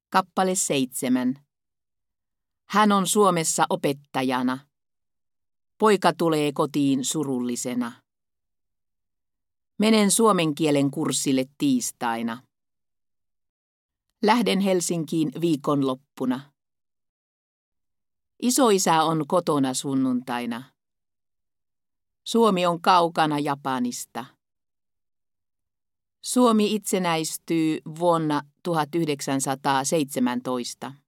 Kappale 7. Hän on Suomessa opettajana. Poika tulee kotiin surullisena. Menen suomen kielen kurssille tiistaina. Lähden Helsinkiin viikonloppuna. Isoisä on kotona sunnuntaina. Suomi on kaukana Japanista. Suomi itsenäistyy vuonna 1917.